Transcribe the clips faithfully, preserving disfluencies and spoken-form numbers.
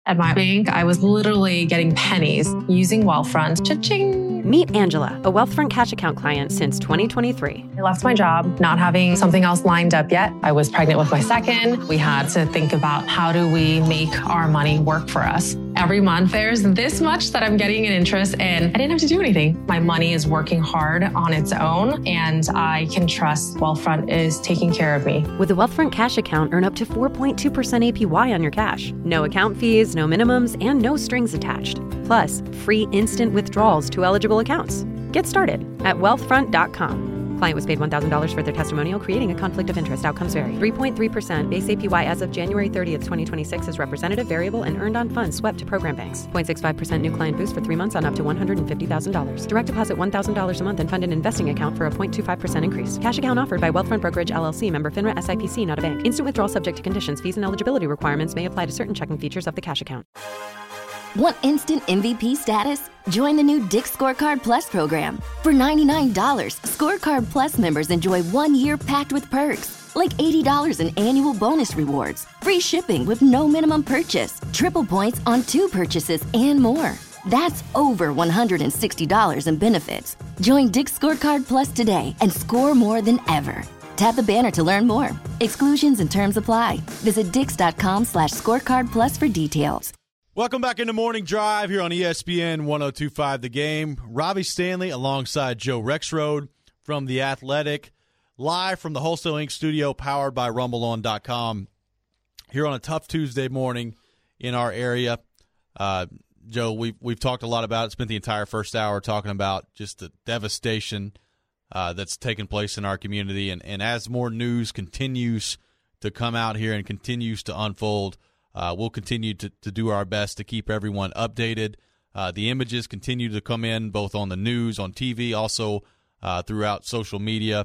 At my bank, I was literally getting pennies using Wealthfront. Cha-ching! Meet Angela, a Wealthfront Cash Account client since twenty twenty-three. I left my job, not having something else lined up yet. I was pregnant with my second. We had to think about how do we make our money work for us. Every month, there's this much that I'm getting in interest, and I didn't have to do anything. My money is working hard on its own, and I can trust Wealthfront is taking care of me. With the Wealthfront Cash Account, earn up to four point two percent A P Y on your cash. No account fees, no minimums, and no strings attached. Plus, free instant withdrawals to eligible accounts. Get started at wealthfront dot com. Client was paid one thousand dollars for their testimonial, creating a conflict of interest. Outcomes vary. three point three percent base A P Y as of January thirtieth, twenty twenty-six is representative, variable, and earned on funds swept to program banks. zero point six five percent new client boost for three months on up to one hundred fifty thousand dollars. Direct deposit one thousand dollars a month and fund an investing account for a zero point two five percent increase. Cash account offered by Wealthfront Brokerage, L L C, member FINRA S I P C, not a bank. Instant withdrawal subject to conditions, fees, and eligibility requirements may apply to certain checking features of the cash account. Want instant M V P status? Join the new Dick's Scorecard Plus program. For ninety-nine dollars, Scorecard Plus members enjoy one year packed with perks, like eighty dollars in annual bonus rewards, free shipping with no minimum purchase, triple points on two purchases, and more. That's over one hundred sixty dollars in benefits. Join Dick's Scorecard Plus today and score more than ever. Tap the banner to learn more. Exclusions and terms apply. Visit dix.com slash scorecard plus for details. Welcome back into Morning Drive here on E S P N one oh two point five The Game. Robbie Stanley alongside Joe Rexrode from The Athletic, live from the Wholesale Incorporated studio powered by rumble on dot com here on a tough Tuesday morning in our area. Uh, Joe, we've, we've talked a lot about it, spent the entire first hour talking about just the devastation uh, that's taken place in our community. And, and as more news continues to come out here and continues to unfold, Uh, we'll continue to, to do our best to keep everyone updated. Uh, the images continue to come in both on the news, on T V, also uh, throughout social media.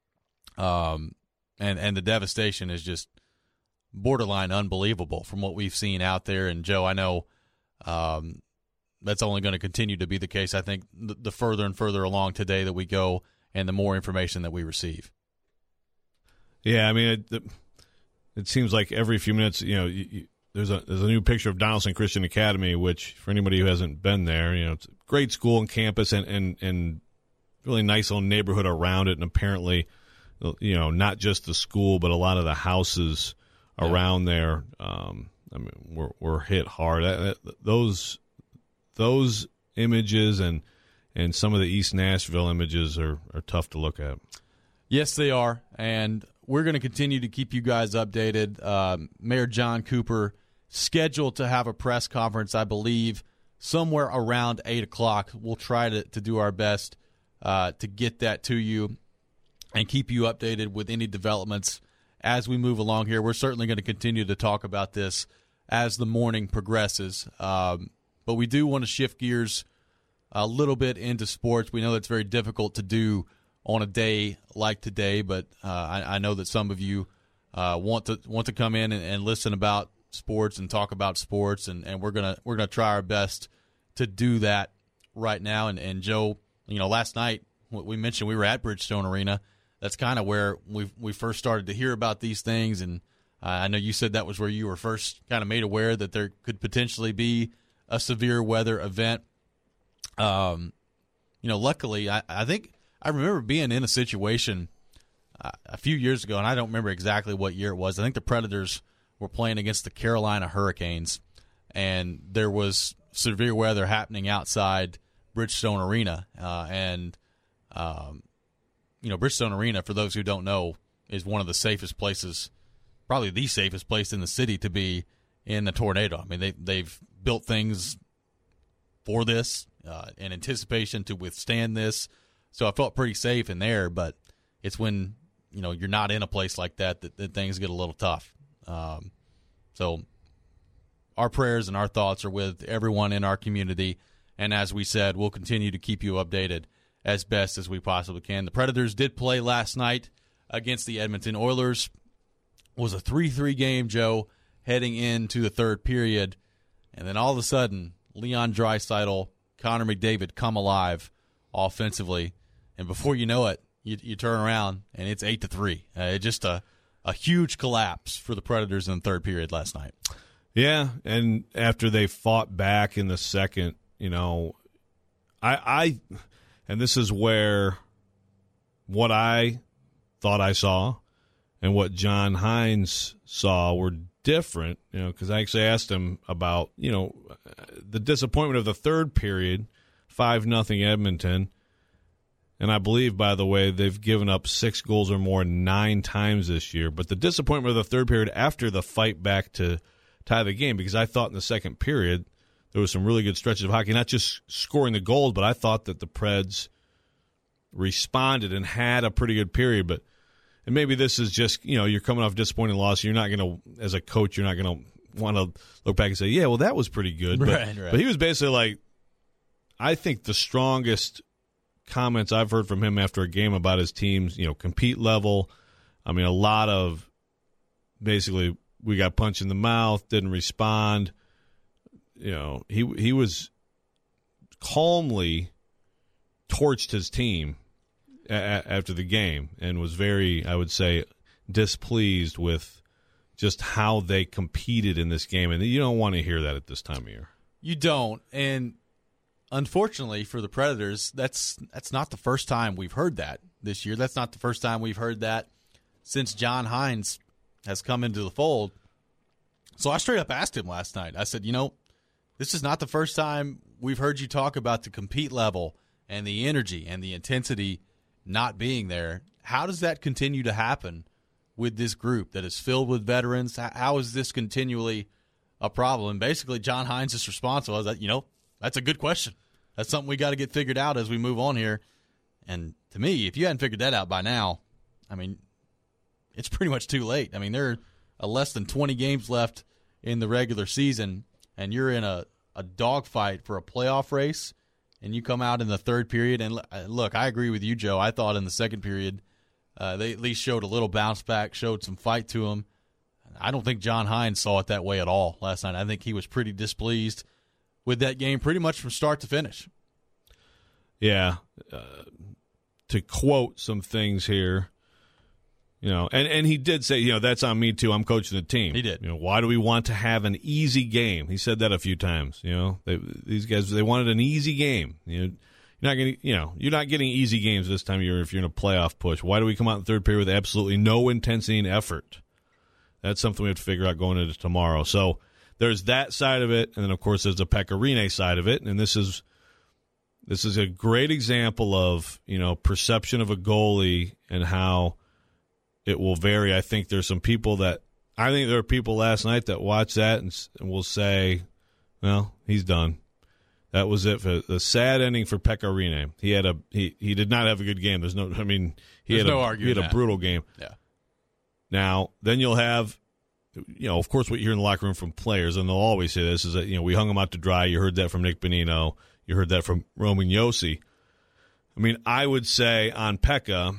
Um, and, and the devastation is just borderline unbelievable from what we've seen out there. And, Joe, I know um, that's only going to continue to be the case, I think, the, the further and further along today that we go and the more information that we receive. Yeah, I mean, it, the, it seems like every few minutes, you know, you, you, there's a there's a new picture of Donaldson Christian Academy, which for anybody who hasn't been there, you know, it's a great school and campus and, and, and really nice little neighborhood around it. And apparently, you know, not just the school, but a lot of the houses yeah. around there, um, I mean, were, were hit hard. That, that, those those images and and some of the East Nashville images are, are tough to look at. Yes, they are. And we're going to continue to keep you guys updated. Um, Mayor John Cooper scheduled to have a press conference, I believe, somewhere around eight o'clock. We'll try to, to do our best uh, to get that to you and keep you updated with any developments as we move along here. We're certainly going to continue to talk about this as the morning progresses. Um, but we do want to shift gears a little bit into sports. We know it's very difficult to do on a day like today, but uh, I, I know that some of you uh, want to want to come in and, and listen about sports and talk about sports, and, and we're gonna we're gonna try our best to do that right now. And, and Joe, you know, last night we mentioned we were at Bridgestone Arena. That's kind of where we we first started to hear about these things, and uh, I know you said that was where you were first kind of made aware that there could potentially be a severe weather event. Um, you know, luckily, I, I think. I remember being in a situation uh, a few years ago, and I don't remember exactly what year it was. I think the Predators were playing against the Carolina Hurricanes, and there was severe weather happening outside Bridgestone Arena. Uh, and, um, you know, Bridgestone Arena, for those who don't know, is one of the safest places, probably the safest place in the city to be in a tornado. I mean, they, they've built things for this uh, in anticipation to withstand this. So I felt pretty safe in there, but it's when, you know, you're not in a place like that that, that things get a little tough. Um, so our prayers and our thoughts are with everyone in our community, and as we said, we'll continue to keep you updated as best as we possibly can. The Predators did play last night against the Edmonton Oilers. It was a three three game, Joe, heading into the third period, and then all of a sudden, Leon Draisaitl, Connor McDavid come alive offensively. And before you know it, you, you turn around, and it's eight to three. Uh, just a, a huge collapse for the Predators in the third period last night. Yeah, and after they fought back in the second, you know, I, I, and this is where what I thought I saw and what John Hines saw were different, you know, because I actually asked him about, you know, the disappointment of the third period, five nothing Edmonton. And I believe, by the way, they've given up six goals or more nine times this year. But the disappointment of the third period after the fight back to tie the game, because I thought in the second period there was some really good stretches of hockey, not just scoring the goals, but I thought that the Preds responded and had a pretty good period. But and maybe this is just, you know, you're coming off a disappointing loss. You're not going to, as a coach, you're not going to want to look back and say, yeah, well, that was pretty good. But, right, right. but he was basically like, I think the strongest comments I've heard from him after a game about his team's, you know, compete level. I mean, a lot of basically we got punched in the mouth, didn't respond. You know, he he was calmly torched his team a- after the game and was very, I would say, displeased with just how they competed in this game. And you don't want to hear that at this time of year. You don't. And unfortunately for the Predators, that's that's not the first time we've heard that this year. That's not the first time we've heard that since John Hines has come into the fold. So I straight up asked him last night. I said, you know, this is not the first time we've heard you talk about the compete level and the energy and the intensity not being there. How does that continue to happen with this group that is filled with veterans? How is this continually a problem? And basically, John Hines' response was that, you know, that's a good question. That's something we got to get figured out as we move on here. And to me, if you hadn't figured that out by now, I mean, it's pretty much too late. I mean, there are less than twenty games left in the regular season, and you're in a, a dogfight for a playoff race, and you come out in the third period. And look, I agree with you, Joe. I thought in the second period uh, they at least showed a little bounce back, showed some fight to them. I don't think John Hines saw it that way at all last night. I think he was pretty displeased with that game pretty much from start to finish. Yeah. Uh, to quote some things here, you know, and, and he did say, you know, that's on me too. I'm coaching the team. He did. You know, why do we want to have an easy game? He said that a few times. You know, they, these guys, they wanted an easy game. You know, you're not getting, you know, you're not getting easy games this time of year if you're in a playoff push. Why do we come out in the third period with absolutely no intensity and effort? That's something we have to figure out going into tomorrow. So there's that side of it, and then of course there's the Pekka Rinne side of it, and this is this is a great example of, you know, perception of a goalie and how it will vary. I think there's some people that I think there are people last night that watch that and, and will say, "Well, he's done. That was it for the sad ending for Pekka Rinne. He had a he, he did not have a good game. There's no I mean he There's had no a arguing he had a that. brutal game. Yeah. Now, then you'll have, you know, of course, what you hear in the locker room from players, and they'll always say this, is that, you know, we hung him out to dry. You heard that from Nick Bonino. You heard that from Roman Josi. I mean, I would say on Pekka,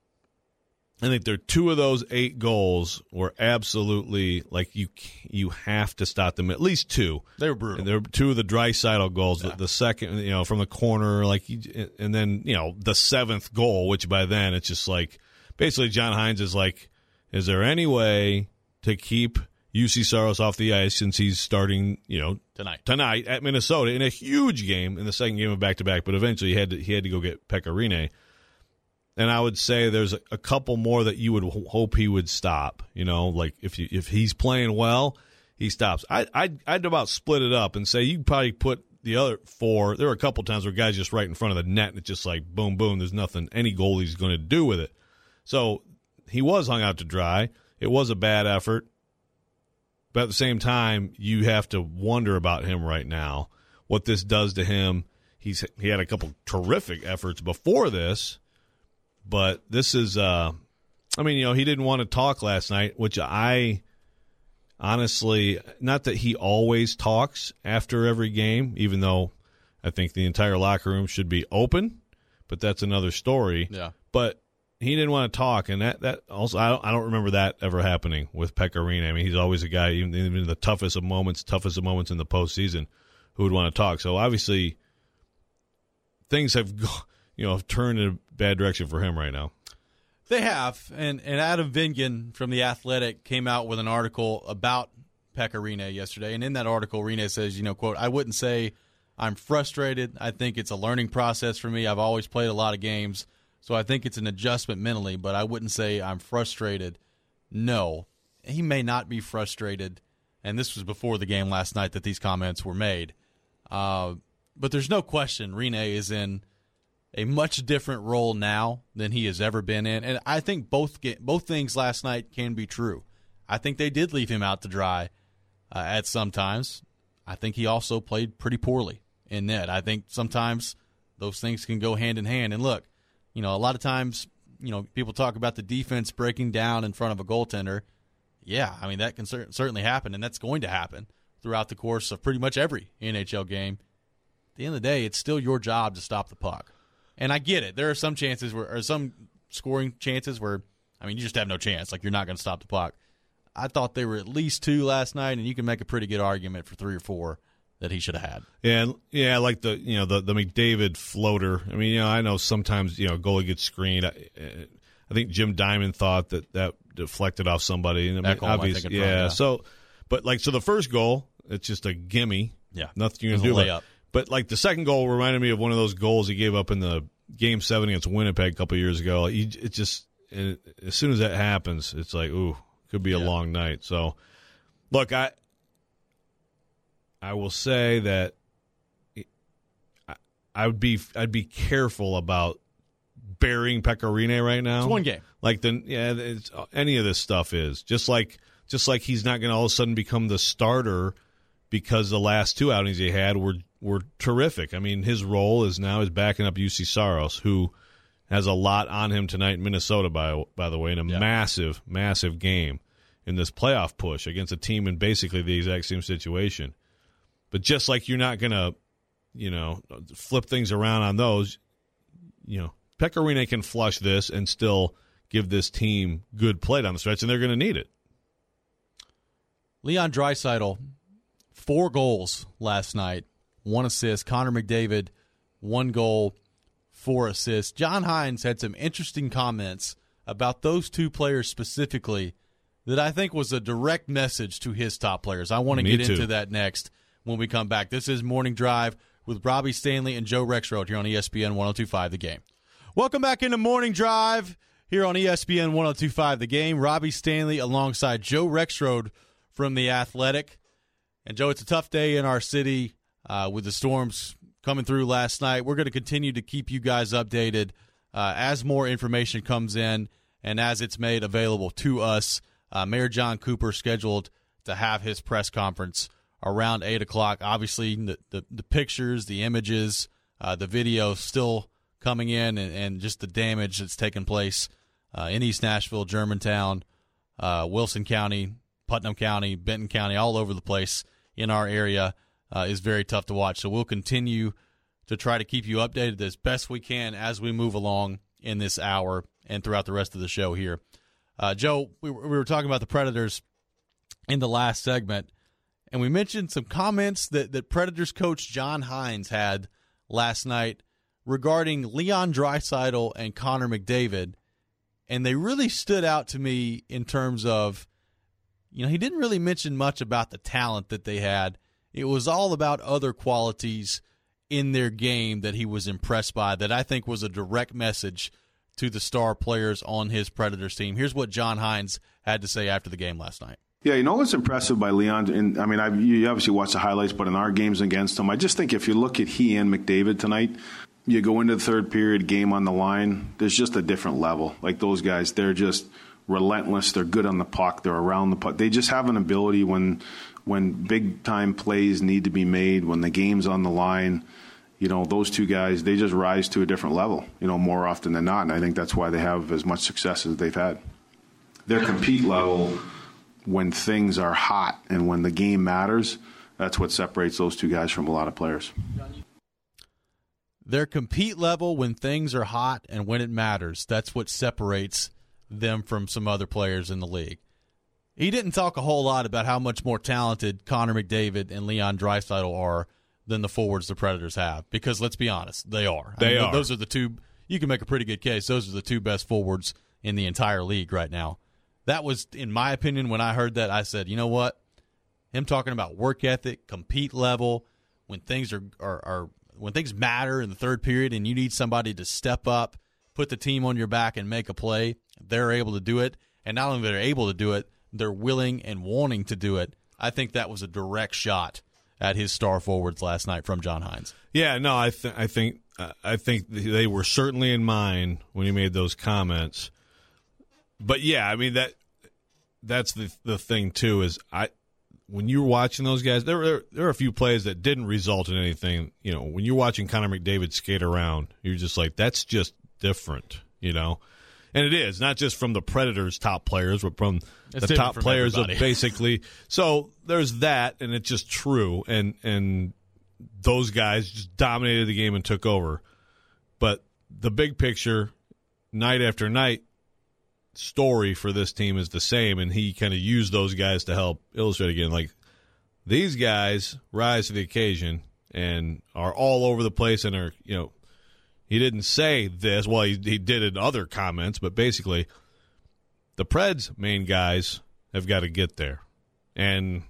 I think there are two of those eight goals were absolutely, like, you you have to stop them. At least two. They were brutal. And there were two of the Draisaitl goals. Yeah. The, the second, you know, from the corner, like, and then, you know, the seventh goal, which by then it's just like, basically John Hines is like, is there any way to keep U C Saros off the ice since he's starting, you know, Tonight. tonight at Minnesota in a huge game in the second game of back-to-back, but eventually he had to, he had to go get Pekka Rinne. And I would say there's a, a couple more that you would h- hope he would stop. You know, like if you, if he's playing well, he stops. I, I'd, I'd about split it up and say you could probably put the other four. There were a couple times where guys just right in front of the net and it's just like boom, boom. There's nothing any goalie's going to do with it. So he was hung out to dry. It was a bad effort. But at the same time, you have to wonder about him right now, what this does to him. He's he had a couple terrific efforts before this, but this is, uh, I mean, you know, he didn't want to talk last night, which I honestly, not that he always talks after every game, even though I think the entire locker room should be open, but that's another story. Yeah. But he didn't want to talk, and that, that also I don't, I don't remember that ever happening with Pekka Rinne. I mean, he's always a guy, even, even in the toughest of moments, toughest of moments in the postseason, who would want to talk. So obviously, things have, you know, turned in a bad direction for him right now. They have, and and Adam Vingan from The Athletic came out with an article about Pekka Rinne yesterday, and in that article, Rinne says, you know, quote, I wouldn't say I'm frustrated. I think it's a learning process for me. I've always played a lot of games, so I think it's an adjustment mentally, but I wouldn't say I'm frustrated. No, he may not be frustrated, and this was before the game last night that these comments were made. Uh, but there's no question Rinne is in a much different role now than he has ever been in, and I think both both things last night can be true. I think they did leave him out to dry uh, at some times. I think he also played pretty poorly in net. I think sometimes those things can go hand in hand. And look, you know, a lot of times, you know, people talk about the defense breaking down in front of a goaltender. Yeah, I mean, that can cer- certainly happen, and that's going to happen throughout the course of pretty much every N H L game. At the end of the day, it's still your job to stop the puck. And I get it. There are some chances where, or some scoring chances where, I mean, you just have no chance. Like, you're not going to stop the puck. I thought there were at least two last night, and you can make a pretty good argument for three or four that he should have had. Yeah, yeah, like the you know the the McDavid floater. I mean, you know, I know sometimes you know goalie gets screened. I, I think Jim Diamond thought that that deflected off somebody. And I mean, Ekholm, obviously, I think yeah. Front, yeah. So, but like so, the first goal, it's just a gimme. Yeah, nothing you can do. Layup. But, but like the second goal reminded me of one of those goals he gave up in the game seven against Winnipeg a couple years ago. He, it just it, as soon as that happens, it's like ooh. Could be a yeah. long night. So, look, I I will say that I, I would be I'd be careful about burying Pekka Rinne right now. It's one game. Like the yeah, it's, any of this stuff is just like just like he's not going to all of a sudden become the starter because the last two outings he had were were terrific. I mean, his role is now is backing up U C Saros, who has a lot on him tonight in Minnesota, by by the way, in a yeah. massive, massive game in this playoff push against a team in basically the exact same situation. But just like you're not going to, you know, flip things around on those, you know, Pekka Rinne can flush this and still give this team good play down the stretch, and they're going to need it. Leon Draisaitl, four goals last night, one assist. Connor McDavid, one goal, four assists. John Hynes had some interesting comments about those two players specifically that I think was a direct message to his top players. I want to Me get too. into that next when we come back. This is Morning Drive with Robbie Stanley and Joe Rexrode here on E S P N one oh two point five The Game. Welcome back into Morning Drive here on E S P N one oh two point five The Game. Robbie Stanley alongside Joe Rexrode from The Athletic. And, Joe, it's a tough day in our city uh, with the storms coming through last night. We're going to continue to keep you guys updated uh, as more information comes in and as it's made available to us. Uh, Mayor John Cooper scheduled to have his press conference around eight o'clock. Obviously, the, the, the pictures, the images, uh, the video still coming in, and, and just the damage that's taken place uh, in East Nashville, Germantown, uh, Wilson County, Putnam County, Benton County, all over the place in our area uh, is very tough to watch. So we'll continue to try to keep you updated as best we can as we move along in this hour and throughout the rest of the show here. Uh, Joe, we, we were talking about the Predators in the last segment, and we mentioned some comments that, that Predators coach John Hynes had last night regarding Leon Draisaitl and Connor McDavid, and they really stood out to me in terms of, you know, he didn't really mention much about the talent that they had. It was all about other qualities in their game that he was impressed by, that I think was a direct message to the star players on his Predators team. Here's what John Hynes had to say after the game last night. Yeah, you know what's impressive by Leon, and I mean, I've, you obviously watch the highlights, but in our games against him, I just think if you look at he and McDavid tonight, you go into the third period, game on the line, there's just a different level. Like those guys, they're just relentless. They're good on the puck. They're around the puck. They just have an ability when when big-time plays need to be made, when the game's on the line. You know, those two guys, they just rise to a different level, you know, more often than not. And I think that's why they have as much success as they've had. Their compete level, when things are hot and when the game matters, that's what separates those two guys from a lot of players. Their compete level when things are hot and when it matters, that's what separates them from some other players in the league. He didn't talk a whole lot about how much more talented Connor McDavid and Leon Draisaitl are than the forwards the Predators have, because let's be honest, they are. They I mean, are. Those are the two. You can make a pretty good case. Those are the two best forwards in the entire league right now. That was, in my opinion, when I heard that, I said, you know what? him talking about work ethic, compete level, when things are, are, are when things matter in the third period and you need somebody to step up, put the team on your back and make a play, they're able to do it. And not only they're able to do it, they're willing and wanting to do it. I think that was a direct shot at his star forwards last night from John Hines. Yeah, no, I, th- I think uh, I think they were certainly in mind when he made those comments. But yeah, I mean that that's the the thing too is I when you're watching those guys, there were there are a few plays that didn't result in anything. You know, when you're watching Connor McDavid skate around, you're just like, that's just different. You know. And it is, not just from the Predators' top players, but from it's the top from players everybody. of basically. So there's that, and it's just true. And and those guys just dominated the game and took over. But the big picture, night after night, story for this team is the same, and he kind of used those guys to help illustrate again. Like, these guys rise to the occasion and are all over the place and are, you know, he didn't say this. Well, he, he did in other comments, but basically the Preds' main guys have got to get there. And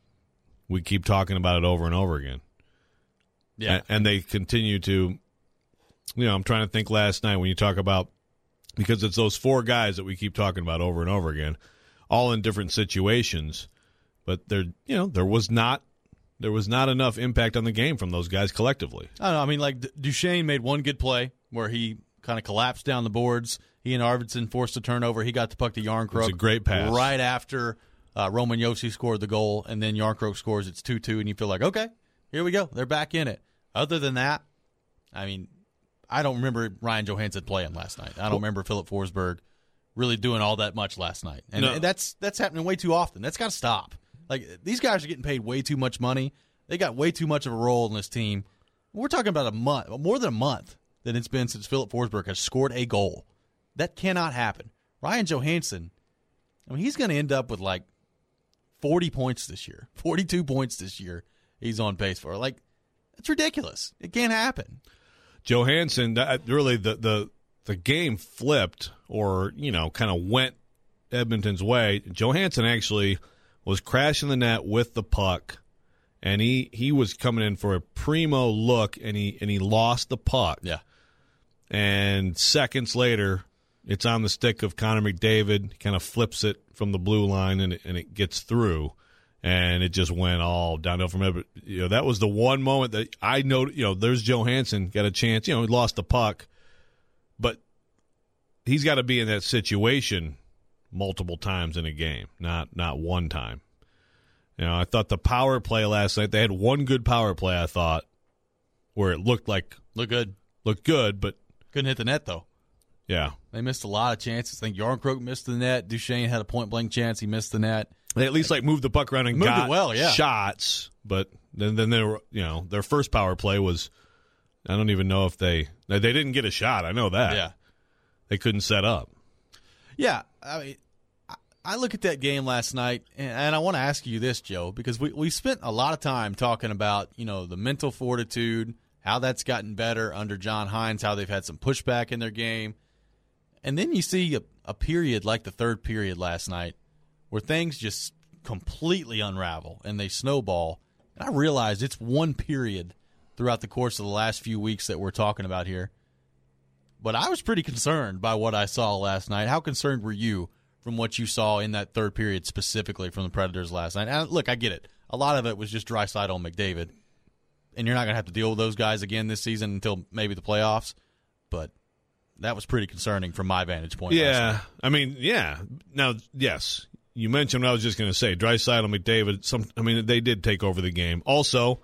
we keep talking about it over and over again. Yeah. And, and they continue to, you know, I'm trying to think last night when you talk about, because it's those four guys that we keep talking about over and over again, all in different situations. But there, you know, there was not There was not enough impact on the game from those guys collectively. I don't know. I mean, like, Duchesne made one good play where he kind of collapsed down the boards. He and Arvidsson forced a turnover. He got the puck to Yarncroke. It's a great pass. Right after uh, Roman Josi scored the goal, and then Yarncroke scores. It's two two, and you feel like, okay, here we go. They're back in it. Other than that, I mean, I don't remember Ryan Johansson playing last night. I don't well, remember Philip Forsberg really doing all that much last night. And no. that's that's happening way too often. That's got to stop. Like, these guys are getting paid way too much money. They got way too much of a role in this team. We're talking about a month, more than a month that it's been since Philip Forsberg has scored a goal. That cannot happen. Ryan Johansson, I mean, he's going to end up with like forty points this year, forty-two points this year he's on pace for. Like, it's ridiculous. It can't happen. Johansson, that, really the, the, the game flipped or, you know, kind of went Edmonton's way. Johansson actually was crashing the net with the puck. And he, he was coming in for a primo look, and he and he lost the puck. Yeah. And seconds later, it's on the stick of Connor McDavid. He kind of flips it from the blue line, and it, and it gets through. And it just went all downhill from it. But, you know, that was the one moment that I know. You know, there's Johansson got a chance. You know, he lost the puck, but he's got to be in that situation multiple times in a game, not not one time. You know, I thought the power play last night, they had one good power play, I thought, where it looked like Look good. Looked good, but couldn't hit the net, though. Yeah. They missed a lot of chances. I think Yarncroke missed the net. Duchesne had a point-blank chance. He missed the net. They at least, like, moved the puck around and moved got it well, yeah. shots, but then, then they were, you know, their first power play was, I don't even know if they, they didn't get a shot. I know that. Yeah. They couldn't set up. Yeah. I mean, I look at that game last night, and I want to ask you this, Joe, because we, we spent a lot of time talking about, you know, the mental fortitude, how that's gotten better under John Hines, how they've had some pushback in their game. And then you see a, a period like the third period last night where things just completely unravel and they snowball. And I realize it's one period throughout the course of the last few weeks that we're talking about here. But I was pretty concerned by what I saw last night. How concerned were you from what you saw in that third period specifically from the Predators last night? And look, I get it. A lot of it was just Draisaitl and McDavid, and you're not going to have to deal with those guys again this season until maybe the playoffs. But that was pretty concerning from my vantage point. Yeah, I mean, yeah. Now, yes, you mentioned what I was just going to say. Draisaitl, McDavid. Some, I mean, they did take over the game. Also,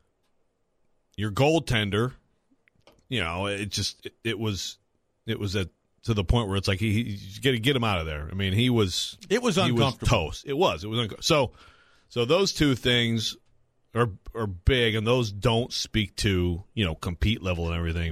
your goaltender. You know, it just it, it was it was at. To the point where it's like he, he's got to get him out of there. I mean, he was it was uncomfortable. He was toast. It was. It was uncomfortable. So, so those two things are are big, and those don't speak to, you know, compete level and everything.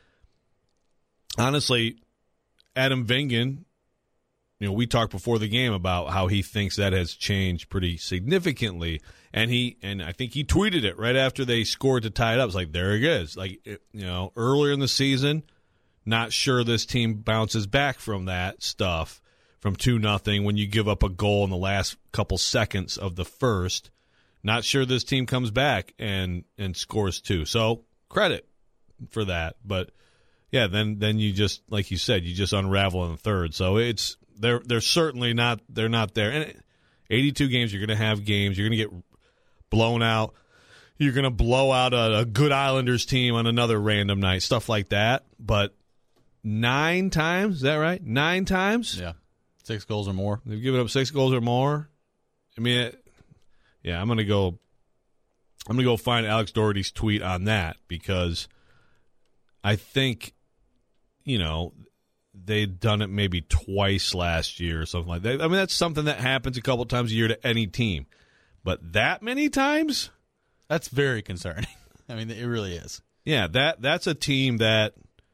Honestly, Adam Vingan, you know, we talked before the game about how he thinks that has changed pretty significantly, and he and I think he tweeted it right after they scored to tie it up. It's like, there it is. Like, it, you know, earlier in the season. Not sure this team bounces back from that stuff, from two nothing when you give up a goal in the last couple seconds of the first. Not sure this team comes back and, and scores two. So credit for that. But, yeah, then then you just, like you said, you just unravel in the third. So it's they're they're certainly not they're not there. And eighty-two games, you're going to have games. You're going to get blown out. You're going to blow out a, a good Islanders team on another random night, stuff like that. But nine times, is that right? Nine times? Yeah. Six goals or more. They've given up six goals or more. I mean, it, yeah, I'm going to go I'm going to go find Alex Doherty's tweet on that because I think, you know, they'd done it maybe twice last year or something like that. I mean, that's something that happens a couple times a year to any team. But that many times? That's very concerning. I mean, it really is. Yeah, that that's a team that,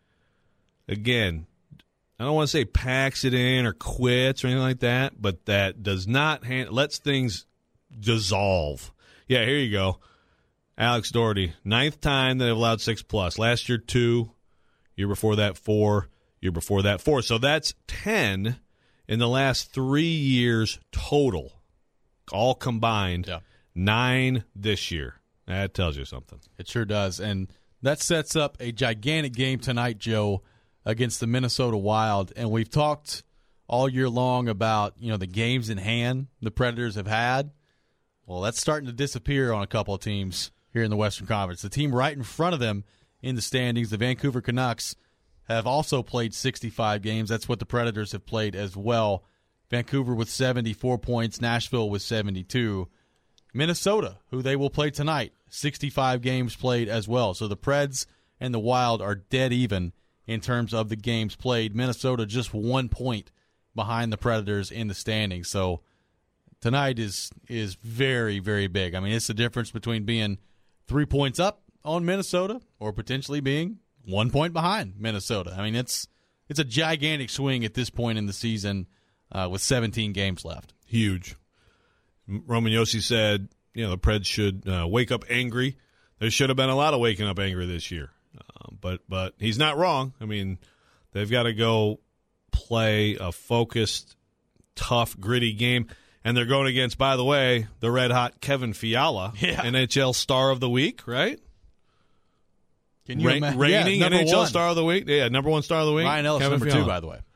again, I don't want to say packs it in or quits or anything like that, but that does not hand, lets things dissolve. Yeah, here you go. Alex Doherty, ninth time that they've allowed six plus. Last year, two. Year before that, four. Year before that, four. So that's ten in the last three years total, all combined. Yeah. Nine this year. That tells you something. It sure does. And that sets up a gigantic game tonight, Joe, against the Minnesota Wild. And we've talked all year long about, you know, the games in hand the Predators have had. Well, that's starting to disappear on a couple of teams here in the Western Conference. The team right in front of them in the standings, the Vancouver Canucks, have also played sixty-five games. That's what the Predators have played as well. Vancouver with seventy-four points, Nashville with seventy-two. Minnesota, who they will play tonight, sixty-five games played as well. So the Preds and the Wild are dead even in terms of the games played. Minnesota just one point behind the Predators in the standings. So tonight is is very, very big. I mean, it's the difference between being three points up on Minnesota or potentially being one point behind Minnesota. I mean, it's it's a gigantic swing at this point in the season uh, with seventeen games left. Huge. Roman Josi said, you know, the Preds should uh, wake up angry. There should have been a lot of waking up angry this year. Uh, but but he's not wrong. I mean, they've got to go play a focused, tough, gritty game. And they're going against, by the way, the red-hot Kevin Fiala, yeah. N H L Star of the Week, right? Can you Ra- imagine? Reigning yeah, N H L one. Star of the Week. Yeah, number one Star of the Week. Ryan Ellis, Kevin number Fiala. two, by the way.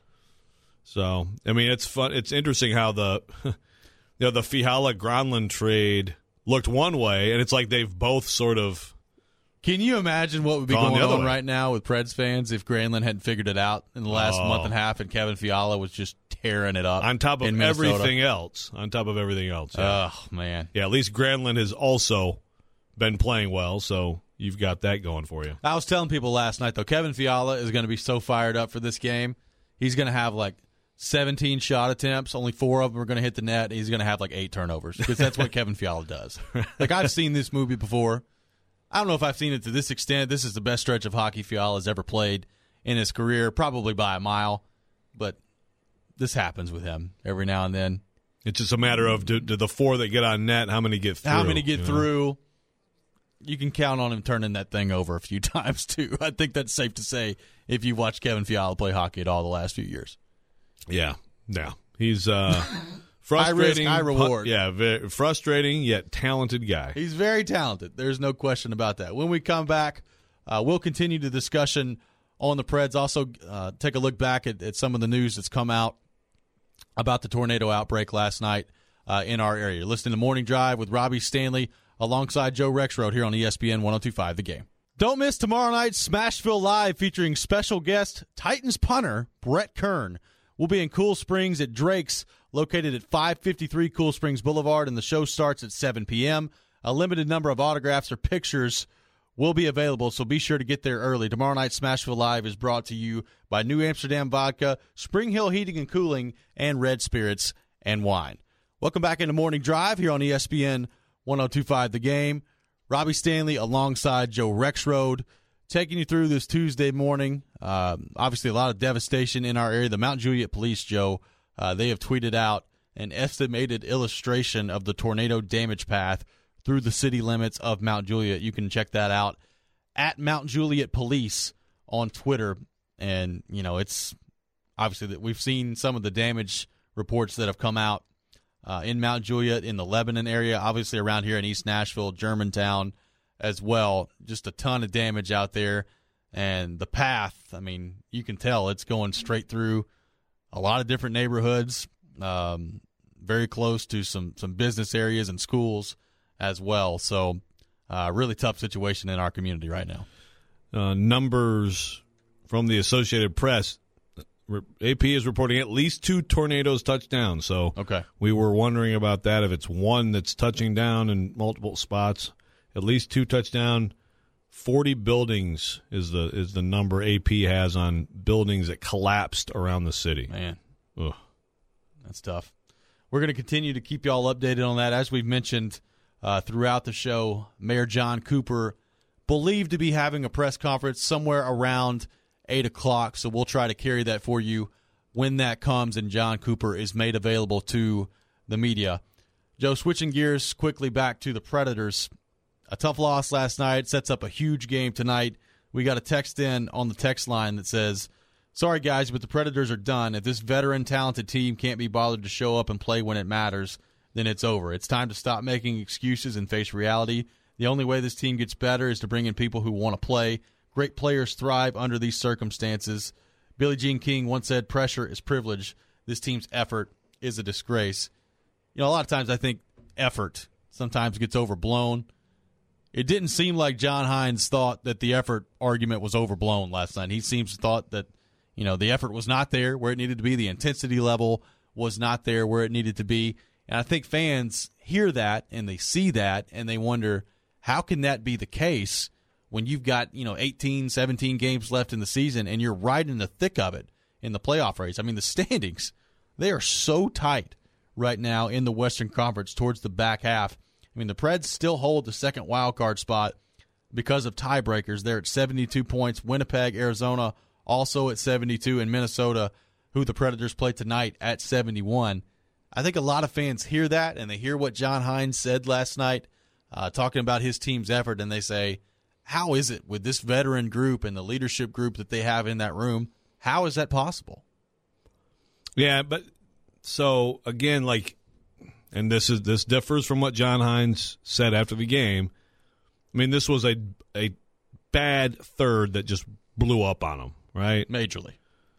So, I mean, it's fun. It's interesting how the you know the Fiala-Granlund trade looked one way, and it's like they've both sort of. Can you imagine what would be Gone going the other on way. right now with Preds fans if Granlund hadn't figured it out in the last Oh. month and a half and Kevin Fiala was just tearing it up On top of in Minnesota? everything else. On top of everything else. Yeah. Oh, man. yeah, at least Granlund has also been playing well, so you've got that going for you. I was telling people last night, though, Kevin Fiala is going to be so fired up for this game. He's going to have like seventeen shot attempts. Only four of them are going to hit the net. He's going to have like eight turnovers because that's what Kevin Fiala does. Like, I've seen this movie before. I don't know if I've seen it to this extent. This is the best stretch of hockey Fiala's ever played in his career, probably by a mile. But this happens with him every now and then. It's just a matter of do, do the four that get on net, how many get through? How many get you know? through? You can count on him turning that thing over a few times, too. I think that's safe to say if you've watched Kevin Fiala play hockey at all the last few years. Yeah, yeah. He's uh, frustrating. high risk, high reward. Yeah, very frustrating yet talented guy. He's very talented. There's no question about that. When we come back, uh, we'll continue the discussion on the Preds. Also, uh, take a look back at, at some of the news that's come out about the tornado outbreak last night uh, in our area. You're listening to Morning Drive with Robbie Stanley alongside Joe Rexroad here on E S P N one oh two point five The Game. Don't miss tomorrow night's Smashville Live featuring special guest Titans punter Brett Kern. We'll be in Cool Springs at Drake's, located at five fifty-three Cool Springs Boulevard, and the show starts at seven p.m. A limited number of autographs or pictures will be available, so be sure to get there early. Tomorrow night, Smashville Live is brought to you by New Amsterdam Vodka, Spring Hill Heating and Cooling, and Red Spirits and Wine. Welcome back into Morning Drive here on E S P N one oh two point five The Game. Robbie Stanley alongside Joe Rexroad, taking you through this Tuesday morning. Uh, obviously, a lot of devastation in our area. The Mount Juliet Police, Joe, uh, they have tweeted out an estimated illustration of the tornado damage path through the city limits of Mount Juliet. You can check that out at Mount Juliet Police on Twitter. And, you know, it's obviously that we've seen some of the damage reports that have come out uh, in Mount Juliet, in the Lebanon area, obviously around here in East Nashville, Germantown as well. Just a ton of damage out there. And the path, I mean, you can tell it's going straight through a lot of different neighborhoods, um, very close to some, some business areas and schools as well. So uh, really tough situation in our community right now. Uh, numbers from the Associated Press, A P is reporting at least two tornadoes touched down. So okay. We were wondering about that, if it's one that's touching down in multiple spots. At least two touchdown. forty buildings is the is the number A P has on buildings that collapsed around the city. Man, Ugh. That's tough. We're going to continue to keep you all updated on that. As we've mentioned uh, throughout the show, Mayor John Cooper believed to be having a press conference somewhere around eight o'clock, so we'll try to carry that for you when that comes and John Cooper is made available to the media. Joe, switching gears quickly back to the Predators. A tough loss last night, sets up a huge game tonight. We got a text in on the text line that says, sorry guys, but the Predators are done. If this veteran, talented team can't be bothered to show up and play when it matters, then it's over. It's time to stop making excuses and face reality. The only way this team gets better is to bring in people who want to play. Great players thrive under these circumstances. Billie Jean King once said, pressure is privilege. This team's effort is a disgrace. You know, a lot of times I think effort sometimes gets overblown. It didn't seem like John Hynes thought that the effort argument was overblown last night. He seems to thought that, you know, the effort was not there where it needed to be. The intensity level was not there where it needed to be. And I think fans hear that and they see that and they wonder, how can that be the case when you've got, you know, eighteen, seventeen games left in the season and you're right in the thick of it in the playoff race? I mean, the standings, they are so tight right now in the Western Conference towards the back half. I mean, the Preds still hold the second wild card spot because of tiebreakers. They're at seventy-two points. Winnipeg, Arizona also at seventy-two, and Minnesota, who the Predators play tonight, at seventy-one. I think a lot of fans hear that, and they hear what John Hynes said last night, uh, talking about his team's effort, and they say, how is it with this veteran group and the leadership group that they have in that room? How is that possible? Yeah, but so, again, like, and this is this differs from what John Hynes said after the game. I mean, this was a a bad third that just blew up on them, right? Majorly.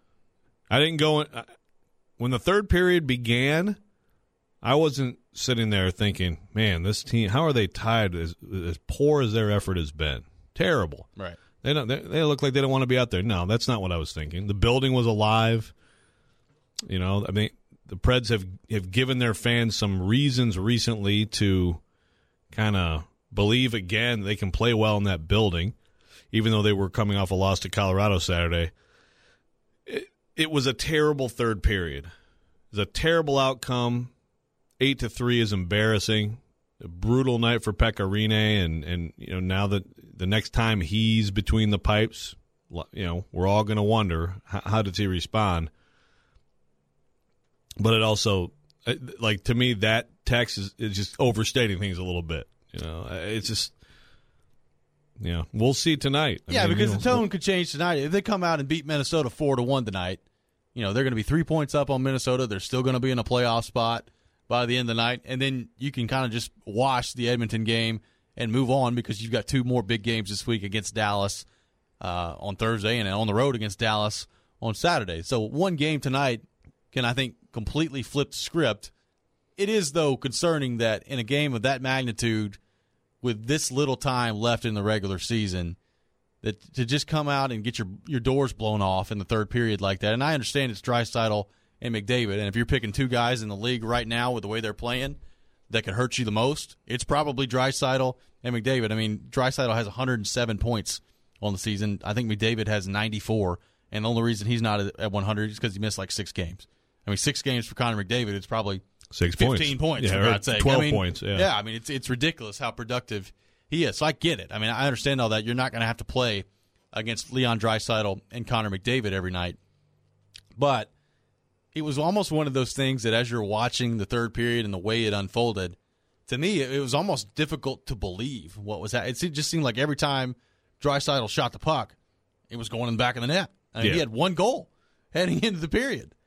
I didn't go in, when the third period began, I wasn't sitting there thinking, man, this team, how are they tied as, as poor as their effort has been? Terrible. Right. They don't. They, they look like they don't want to be out there. No, that's not what I was thinking. The building was alive. You know, I mean, the Preds have, have given their fans some reasons recently to kind of believe again they can play well in that building, even though they were coming off a loss to Colorado Saturday. It, it was a terrible third period. It was a terrible outcome. Eight to three is embarrassing. A brutal night for Pekka Rinne, and and you know now that the next time he's between the pipes, you know we're all going to wonder how, how does he respond. But it also, like, to me, that text is, is just overstating things a little bit. You know, it's just, you know, we'll see tonight. I yeah, mean, because you know, the tone could change tonight. If they come out and beat Minnesota four to one tonight, you know, they're going to be three points up on Minnesota. They're still going to be in a playoff spot by the end of the night. And then you can kind of just wash the Edmonton game and move on because you've got two more big games this week against Dallas uh, on Thursday and on the road against Dallas on Saturday. So one game tonight can, I think, completely flip the script. It is, though, concerning that in a game of that magnitude, with this little time left in the regular season, that to just come out and get your your doors blown off in the third period like that. And I understand it's Draisaitl and McDavid, and if you're picking two guys in the league right now with the way they're playing that could hurt you the most, it's probably Draisaitl and McDavid. I mean, Draisaitl has one hundred seven points on the season. I think McDavid has ninety-four, and the only reason he's not at one hundred is because he missed like six games. I mean, six games for Connor McDavid, it's probably Six fifteen points, points yeah, for God's sake. twelve I mean, points. Yeah. yeah, I mean, it's it's ridiculous how productive he is. So I get it. I mean, I understand all that. You're not going to have to play against Leon Draisaitl and Connor McDavid every night, but it was almost one of those things that as you're watching the third period and the way it unfolded, to me, it was almost difficult to believe what was happening. It just seemed like every time Draisaitl shot the puck, it was going in the back of the net. I mean, yeah. He had one goal heading into the period.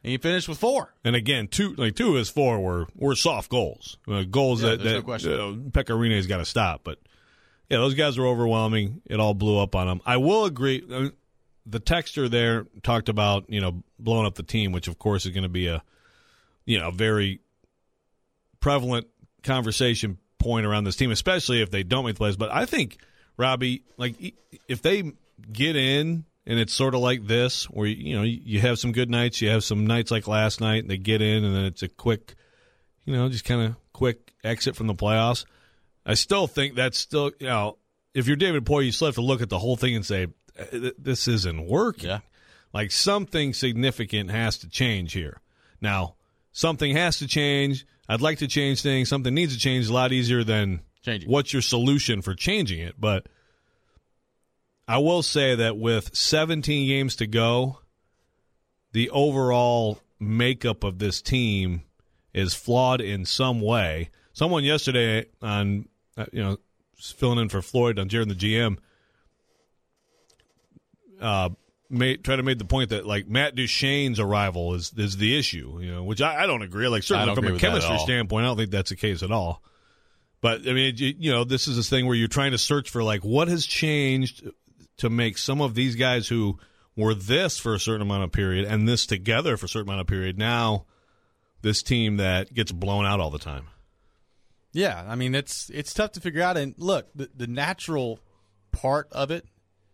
And he finished with four. And again, two like two of his four were, were soft goals. Uh, goals Yeah, that, there's that no question. uh, Pecorino's got to stop. But, yeah, those guys were overwhelming. It all blew up on them. I will agree. Uh, the texter there talked about, you know, blowing up the team, which, of course, is going to be a, you know, very prevalent conversation point around this team, especially if they don't make the plays. But I think, Robbie, like, if they get in and it's sort of like this, where, you know, you have some good nights, you have some nights like last night, and they get in, and then it's a quick, you know, just kind of quick exit from the playoffs. I still think that's still, you know, if you're David Poile, you still have to look at the whole thing and say, this isn't working. Yeah. Like, something significant has to change here. Now, something has to change. I'd like to change things. Something needs to change a lot easier than Changing. What's your solution for changing it. But I will say that with seventeen games to go, the overall makeup of this team is flawed in some way. Someone yesterday on, uh, you know, filling in for Floyd on Jared and the G M, uh, made, tried to make the point that, like, Matt Duchene's arrival is is the issue, you know, which I, I don't agree. Like, certainly from a chemistry standpoint, I don't think that's the case at all. But, I mean, you, you know, this is this thing where you're trying to search for, like, what has changed to make some of these guys who were this for a certain amount of period and this together for a certain amount of period, now this team that gets blown out all the time. Yeah, I mean, it's it's tough to figure out. And look, the, the natural part of it,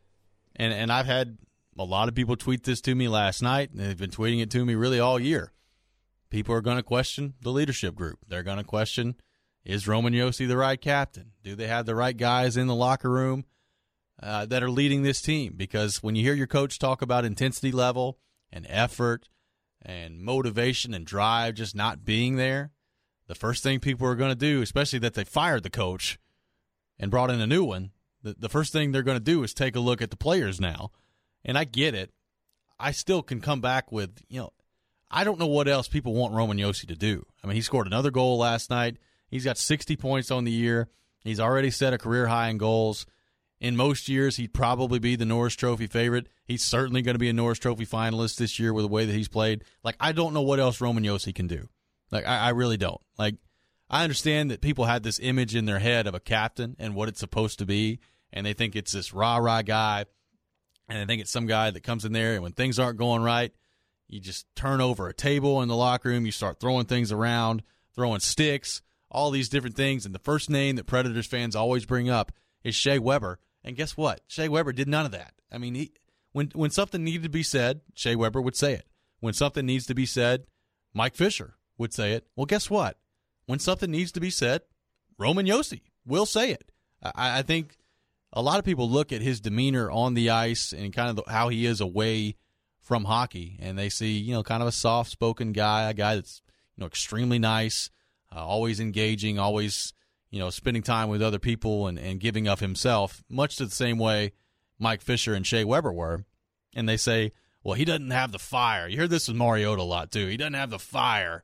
and, and I've had a lot of people tweet this to me last night, and they've been tweeting it to me really all year. People are going to question the leadership group. They're going to question, is Roman Josi the right captain? Do they have the right guys in the locker room uh, that are leading this team? Because when you hear your coach talk about intensity level and effort and motivation and drive just not being there, the first thing people are going to do, especially that they fired the coach and brought in a new one, the, the first thing they're going to do is take a look at the players now. And I get it. I still can come back with, you know, I don't know what else people want Roman Josi to do. I mean, he scored another goal last night. He's got sixty points on the year. He's already set a career high in goals. In most years, he'd probably be the Norris Trophy favorite. He's certainly going to be a Norris Trophy finalist this year with the way that he's played. Like, I don't know what else Roman Josi can do. Like, I, I really don't. Like, I understand that people had this image in their head of a captain and what it's supposed to be, and they think it's this rah-rah guy, and they think it's some guy that comes in there, and when things aren't going right, you just turn over a table in the locker room, you start throwing things around, throwing sticks, all these different things, and the first name that Predators fans always bring up is Shea Weber, and guess what? Shea Weber did none of that. I mean, he, when when something needed to be said, Shea Weber would say it. When something needs to be said, Mike Fisher would say it. Well, guess what? When something needs to be said, Roman Josi will say it. I, I think a lot of people look at his demeanor on the ice and kind of the, how he is away from hockey, and they see, you know, kind of a soft-spoken guy, a guy that's, you know, extremely nice, uh, always engaging, always, you know, spending time with other people and, and giving of himself, much to the same way Mike Fisher and Shea Weber were. And they say, well, he doesn't have the fire. You heard this with Mariota a lot, too. He doesn't have the fire.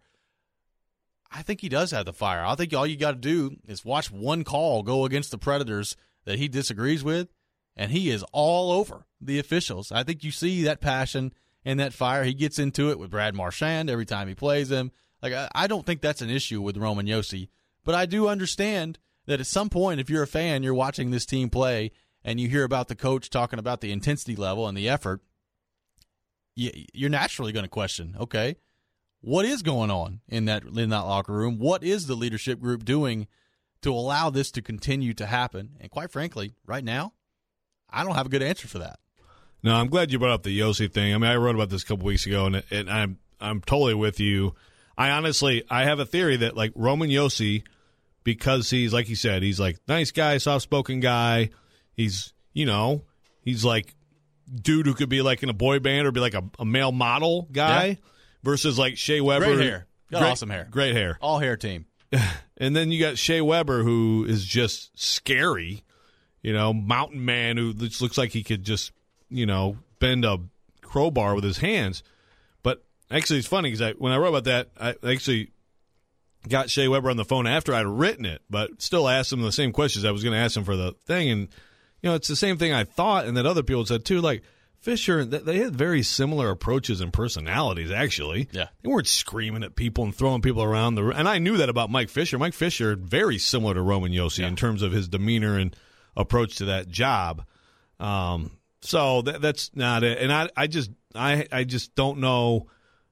I think he does have the fire. I think all you got to do is watch one call go against the Predators that he disagrees with, and he is all over the officials. I think you see that passion and that fire. He gets into it with Brad Marchand every time he plays him. Like, I, I don't think that's an issue with Roman Josi, but I do understand that at some point, if you're a fan, you're watching this team play, and you hear about the coach talking about the intensity level and the effort, you, you're naturally going to question, okay, what is going on in that in that locker room? What is the leadership group doing to allow this to continue to happen? And quite frankly, right now, I don't have a good answer for that. No, I'm glad you brought up the Josi thing. I mean, I wrote about this a couple weeks ago, and, and I'm I'm totally with you. I honestly, I have a theory that, like, Roman Josi, because he's, like you said, he's like nice guy, soft-spoken guy. He's, you know, he's like dude who could be like in a boy band or be like a, a male model guy. Yeah. Versus like Shea Weber. Great hair. Got great, awesome hair. Great hair. All hair team. And then you got Shea Weber, who is just scary. You know, mountain man who just looks like he could just, you know, bend a crowbar with his hands. But actually it's funny because I, when I wrote about that, I actually got Shea Weber on the phone after I'd written it, but still asked him the same questions I was going to ask him for the thing. And, you know, it's the same thing I thought and that other people said too. Like, Fisher, they had very similar approaches and personalities, actually. Yeah. They weren't screaming at people and throwing people around. the And I knew that about Mike Fisher. Mike Fisher, very similar to Roman Josi yeah. in terms of his demeanor and approach to that job. Um, so that, that's not it. And I, I just I, I just don't know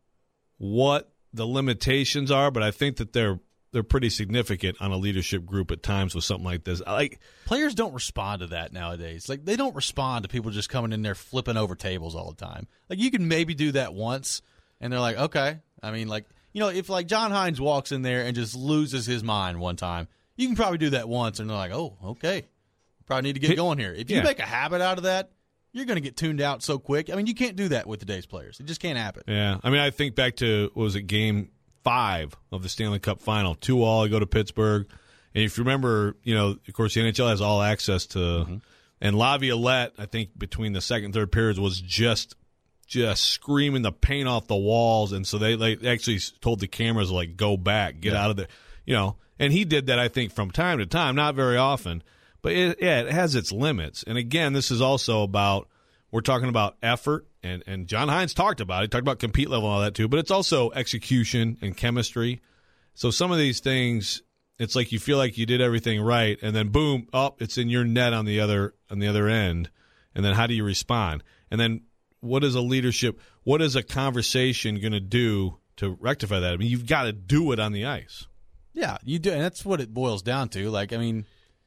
what the limitations are, but I think that they're they're pretty significant on a leadership group at times with something like this. Like players don't respond to that nowadays. Like they don't respond to people just coming in there flipping over tables all the time. Like you can maybe do that once, and they're like, okay. I mean, like you know, if like John Hines walks in there and just loses his mind one time, you can probably do that once, and they're like, oh, okay, probably need to get going here. If you yeah. make a habit out of that, you're going to get tuned out so quick. I mean, you can't do that with today's players. It just can't happen. Yeah, I mean, I think back to what was it, game five of the Stanley Cup Final, two all. I go to Pittsburgh, and if you remember, you know, of course, the N H L has all access to, mm-hmm. and Laviolette, I think between the second and third periods was just, just screaming the paint off the walls, and so they like actually told the cameras like, go back, get yeah. out of there, you know, and he did that I think from time to time, not very often, but it, yeah, it has its limits, and again, this is also about. We're talking about effort, and, and John Hines talked about it. He talked about compete level and all that too, but it's also execution and chemistry. So some of these things, it's like you feel like you did everything right, and then boom, oh, it's in your net on the other on the other end. And then how do you respond? And then what is a leadership, what is a conversation going to do to rectify that? I mean, you've got to do it on the ice. Yeah, you do, and that's what it boils down to. Like, I mean,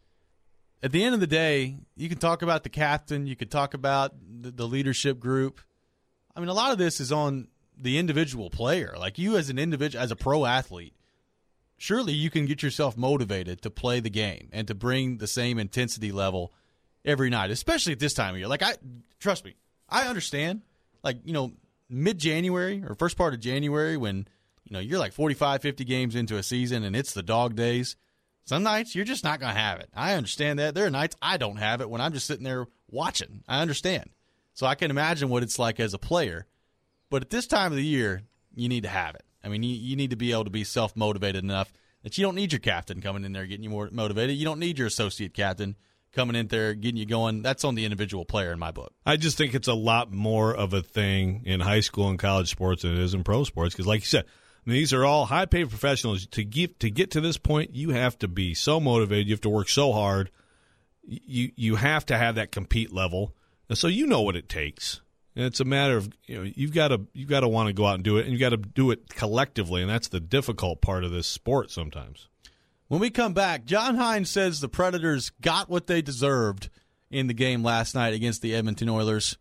at the end of the day, you can talk about the captain, you could talk about the, the leadership group. I mean, a lot of this is on the individual player. Like you as an individual, as a pro athlete, surely you can get yourself motivated to play the game and to bring the same intensity level every night, especially at this time of year. Like, I trust me, I understand. Like, you know, mid-January or first part of January when, you know, you're like forty-five, fifty games into a season and it's the dog days. Some nights you're just not going to have it. I understand that. There are nights I don't have it when I'm just sitting there watching. I understand. So I can imagine what it's like as a player. But at this time of the year, you need to have it. I mean, you, you need to be able to be self-motivated enough that you don't need your captain coming in there getting you more motivated. You don't need your associate captain coming in there getting you going. That's on the individual player in my book. I just think it's a lot more of a thing in high school and college sports than it is in pro sports because, like you said, I mean, these are all high-paid professionals. To get to get to this point, you have to be so motivated. You have to work so hard. You you have to have that compete level, and so you know what it takes. And it's a matter of you know you've got to you've got to want to go out and do it, and you got to do it collectively, and that's the difficult part of this sport sometimes. When we come back, John Hines says the Predators got what they deserved in the game last night against the Edmonton Oilers.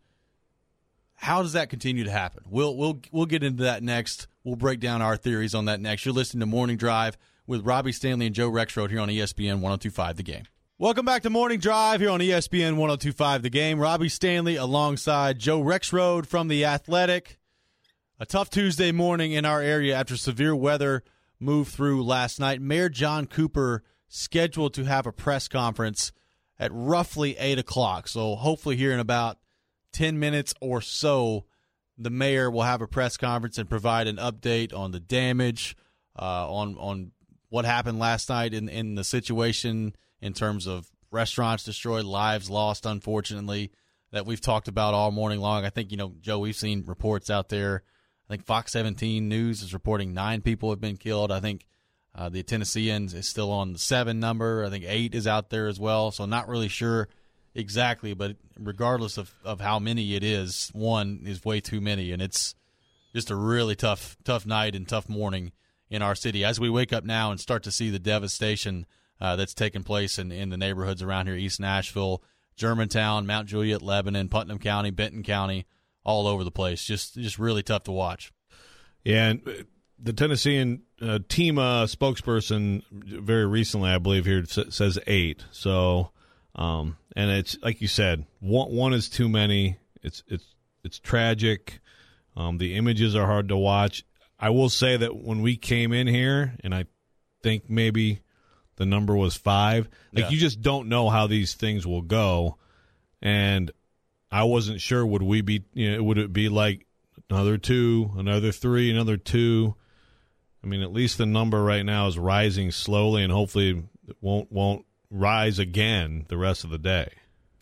How does that continue to happen? We'll we'll we'll get into that next. We'll break down our theories on that next. You're listening to Morning Drive with Robbie Stanley and Joe Rexrode here on E S P N one oh two point five The Game. Welcome back to Morning Drive here on E S P N one oh two point five The Game. Robbie Stanley alongside Joe Rexrode from The Athletic. A tough Tuesday morning in our area after severe weather moved through last night. Mayor John Cooper scheduled to have a press conference at roughly eight o'clock. So hopefully here in about ten minutes or so, the mayor will have a press conference and provide an update on the damage, uh, on on what happened last night in, in the situation in terms of restaurants destroyed, lives lost, unfortunately, that we've talked about all morning long. I think, you know, Joe, we've seen reports out there. I think Fox seventeen News is reporting nine people have been killed. I think uh, the Tennesseans is still on the seven number. I think eight is out there as well, so not really sure exactly, but regardless of, of how many it is, one is way too many, and it's just a really tough tough night and tough morning in our city. As we wake up now and start to see the devastation uh, that's taking place in, in the neighborhoods around here, East Nashville, Germantown, Mount Juliet, Lebanon, Putnam County, Benton County, all over the place. Just just really tough to watch. Yeah, and the Tennessean uh, team uh, spokesperson very recently, I believe here, says eight. So... Um, and it's like you said, one, one is too many. It's it's it's tragic. Um, the images are hard to watch. I will say that when we came in here, and I think maybe the number was five. Like yeah. You just don't know how these things will go, and I wasn't sure would we be. You know, would it be like another two, another three, another two? I mean, at least the number right now is rising slowly, and hopefully it won't won't. rise again the rest of the day.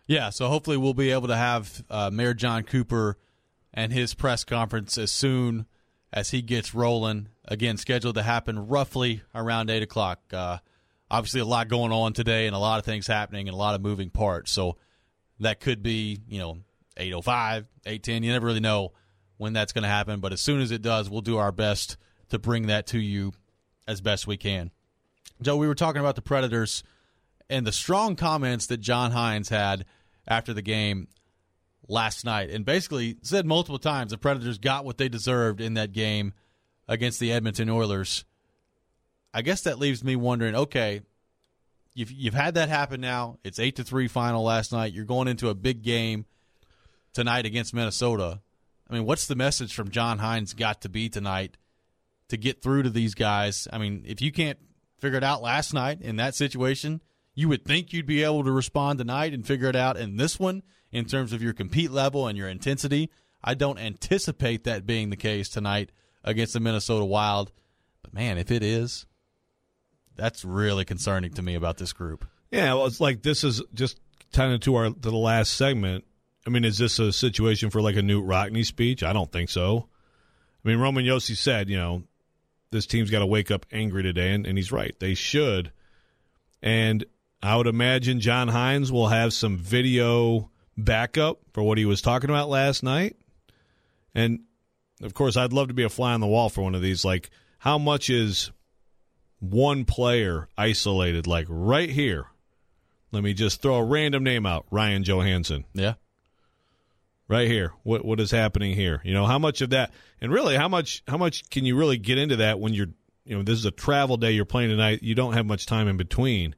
Yeah, so hopefully we'll be able to have uh, Mayor John Cooper and his press conference as soon as he gets rolling. Again, scheduled to happen roughly around eight o'clock. Uh, obviously a lot going on today and a lot of things happening and a lot of moving parts. So that could be, you know, eight oh five, eight ten. You never really know when that's going to happen. But as soon as it does, we'll do our best to bring that to you as best we can. Joe, we were talking about the Predators and the strong comments that John Hynes had after the game last night, and basically said multiple times the Predators got what they deserved in that game against the Edmonton Oilers. I guess that leaves me wondering, okay, you've, you've had that happen now. It's eight to three final last night. You're going into a big game tonight against Minnesota. I mean, what's the message from John Hynes got to be tonight to get through to these guys? I mean, if you can't figure it out last night in that situation, you would think you'd be able to respond tonight and figure it out in this one in terms of your compete level and your intensity. I don't anticipate that being the case tonight against the Minnesota Wild. But, man, if it is, that's really concerning to me about this group. Yeah, well, it's like this is just tying into our to the last segment. I mean, is this a situation for like a Knute Rockne speech? I don't think so. I mean, Roman Josi said, you know, this team's got to wake up angry today, and, and he's right. They should. And I would imagine John Hynes will have some video backup for what he was talking about last night. And, of course, I'd love to be a fly on the wall for one of these. Like, how much is one player isolated? Like, right here, let me just throw a random name out, Ryan Johansson. Yeah. Right here. What what is happening here? You know, how much of that, and really, how much how much can you really get into that when you're, you know, this is a travel day, you're playing tonight, you don't have much time in between.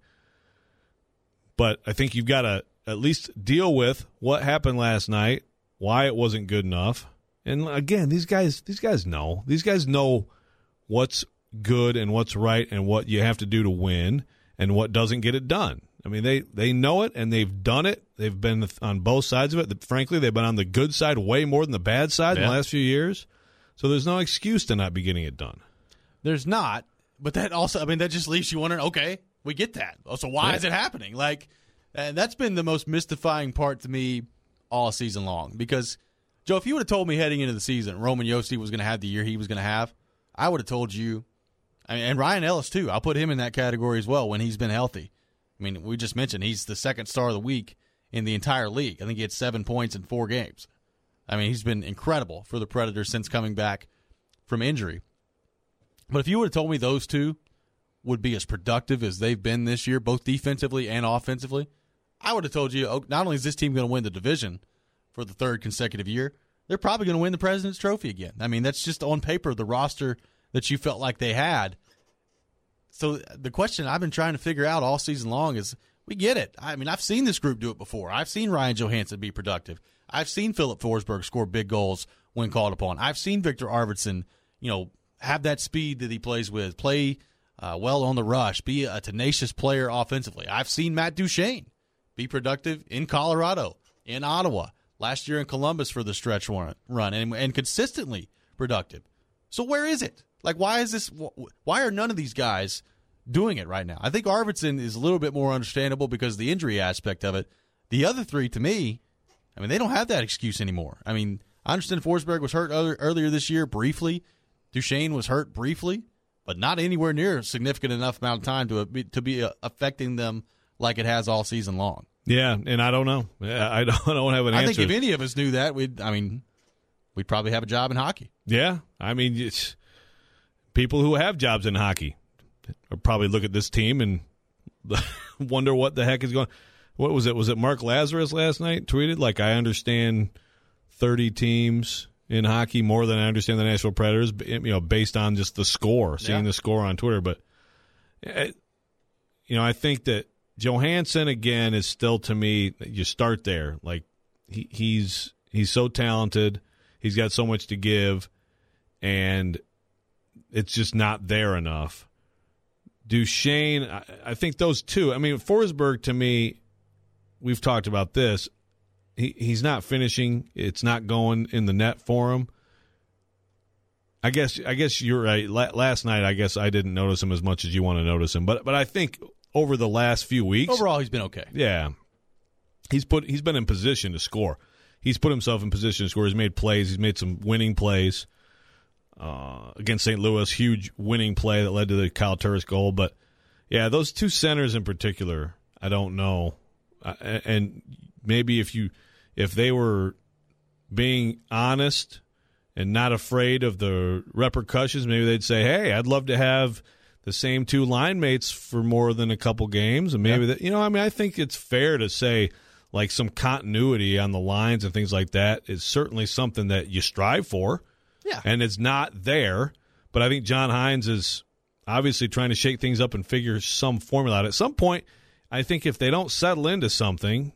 But I think you've got to at least deal with what happened last night, why it wasn't good enough. And again, these guys these guys know. These guys know what's good and what's right and what you have to do to win and what doesn't get it done. I mean, they, they know it, and they've done it. They've been on both sides of it. Frankly, they've been on the good side way more than the bad side yeah. in the last few years. So there's no excuse to not be getting it done. There's not, but that also, I mean, that just leaves you wondering, okay, we get that. So why yeah. is it happening? Like, and that's been the most mystifying part to me all season long. Because, Joe, if you would have told me heading into the season Roman Josi was going to have the year he was going to have, I would have told you, I mean, and Ryan Ellis too, I'll put him in that category as well when he's been healthy. I mean, we just mentioned he's the second star of the week in the entire league. I think he had seven points in four games. I mean, he's been incredible for the Predators since coming back from injury. But if you would have told me those two would be as productive as they've been this year, both defensively and offensively, I would have told you, oh, not only is this team going to win the division for the third consecutive year, they're probably going to win the President's Trophy again. I mean, that's just on paper the roster that you felt like they had. So the question I've been trying to figure out all season long is, we get it. I mean, I've seen this group do it before. I've seen Ryan Johansson be productive. I've seen Philip Forsberg score big goals when called upon. I've seen Victor Arvidsson, you know, have that speed that he plays with, play uh, well on the rush, be a tenacious player offensively. I've seen Matt Duchene be productive in Colorado, in Ottawa, last year in Columbus for the stretch run, run and, and consistently productive. So where is it? Like, why is this? Why are none of these guys doing it right now? I think Arvidsson is a little bit more understandable because of the injury aspect of it. The other three, to me, I mean, they don't have that excuse anymore. I mean, I understand Forsberg was hurt other, earlier this year briefly. Duchene was hurt briefly, but not anywhere near a significant enough amount of time to be, to be uh, affecting them like it has all season long. Yeah, and I don't know. I don't, I don't have an I answer. I think if any of us knew that, we'd. I mean, we'd probably have a job in hockey. Yeah, I mean, it's. People who have jobs in hockey will probably look at this team and wonder what the heck is going on. What was it? Was it Mark Lazarus last night tweeted, like, I understand thirty teams in hockey more than I understand the Nashville Predators, you know, based on just the score, seeing yeah. the score on Twitter. But, you know, I think that Johansson, again, is still, to me, you start there. Like, he, he's he's so talented. He's got so much to give. And it's just not there enough. Duchene, I, I think those two. I mean, Forsberg, to me, we've talked about this. He he's not finishing. It's not going in the net for him. I guess I guess you're right. La- last night, I guess I didn't notice him as much as you want to notice him. But but I think over the last few weeks, overall, he's been okay. Yeah. he's put he's been in position to score. He's put himself in position to score. He's made plays. He's made some winning plays uh, against Saint Louis. Huge winning play that led to the Kyle Turris goal. But, yeah, those two centers in particular, I don't know. Uh, and maybe if you if they were being honest and not afraid of the repercussions, maybe they'd say, hey, I'd love to have the same two line mates for more than a couple games. And maybe, yeah. that, you know, I mean, I think it's fair to say, like, some continuity on the lines and things like that is certainly something that you strive for. Yeah. And it's not there. But I think John Hines is obviously trying to shake things up and figure some formula out. At some point, I think if they don't settle into something,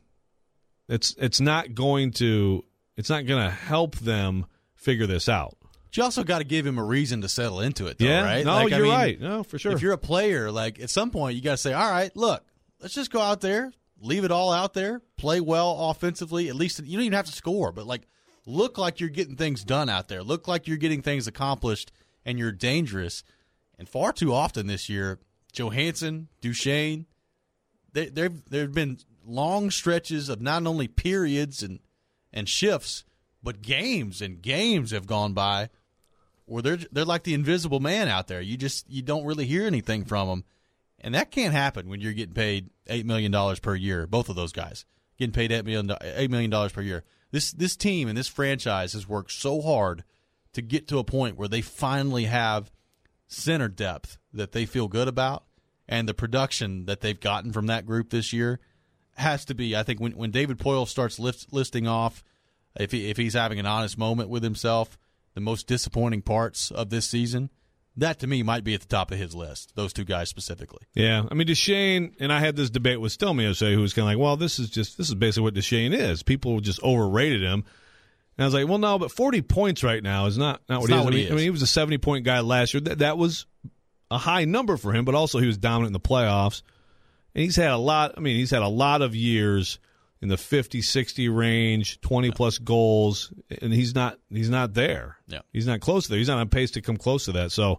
it's it's not going to it's not going to help them figure this out. But you also got to give him a reason to settle into it, though, yeah, right? No, like, you're I mean, right. No, for sure. If you're a player, like, at some point you got to say, all right, look, let's just go out there, leave it all out there, play well offensively. At least you don't even have to score, but, like, look like you're getting things done out there. Look like you're getting things accomplished and you're dangerous. And far too often this year, Johansson, Duchesne, they, there have been long stretches of not only periods and, and shifts, but games and games have gone by where they're they're like the invisible man out there. You just you don't really hear anything from them, and that can't happen when you're getting paid eight million dollars per year. Both of those guys getting paid eight million eight million dollars per year. This this team and this franchise has worked so hard to get to a point where they finally have center depth that they feel good about, and the production that they've gotten from that group this year has to be. I think when when David Poile starts list, listing off, if he if he's having an honest moment with himself, the most disappointing parts of this season, that to me might be at the top of his list, those two guys specifically. Yeah, I mean, Duchesne, and I had this debate with Stelmy yesterday, who was kind of like, well, this is just this is basically what Duchesne is. People just overrated him. And I was like, well, no, but forty points right now is not, not what, he, not is. what I mean, he is. I mean, he was a seventy-point guy last year. That, that was a high number for him, but also he was dominant in the playoffs. And he's had a lot, I mean, he's had a lot of years in the fifty, sixty range, twenty-plus goals, and he's not he's not there. Yeah. He's not close to there. He's not on pace to come close to that. So,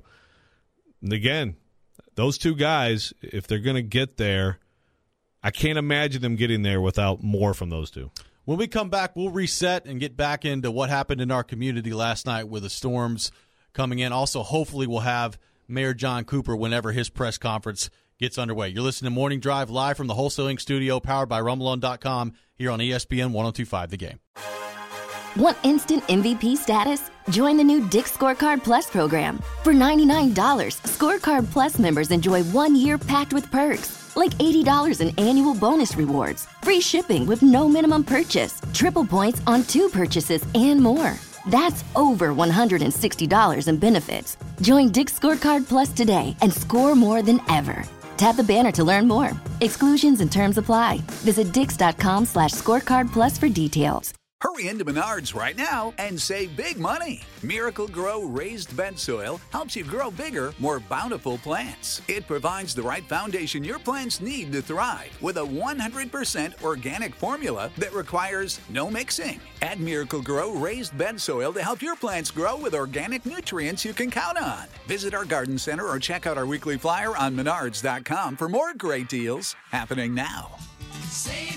again, those two guys, if they're going to get there, I can't imagine them getting there without more from those two. When we come back, we'll reset and get back into what happened in our community last night with the storms coming in. Also, hopefully we'll have Mayor John Cooper whenever his press conference gets underway. You're listening to Morning Drive live from the Wholesaling Studio, powered by Rumble On dot com, here on E S P N one oh two point five The Game. Want instant M V P status? Join the new Dick's Scorecard Plus program. For ninety-nine dollars, Scorecard Plus members enjoy one year packed with perks, like eighty dollars in annual bonus rewards, free shipping with no minimum purchase, triple points on two purchases, and more. That's over one hundred sixty dollars in benefits. Join Dick's Scorecard Plus today and score more than ever. Tap the banner to learn more. Exclusions and terms apply. Visit dix.com slash scorecard plus for details. Hurry into Menards right now and save big money. Miracle Grow Raised Bed Soil helps you grow bigger, more bountiful plants. It provides the right foundation your plants need to thrive with a one hundred percent organic formula that requires no mixing. Add Miracle Grow Raised Bed Soil to help your plants grow with organic nutrients you can count on. Visit our garden center or check out our weekly flyer on menards dot com for more great deals happening now. Save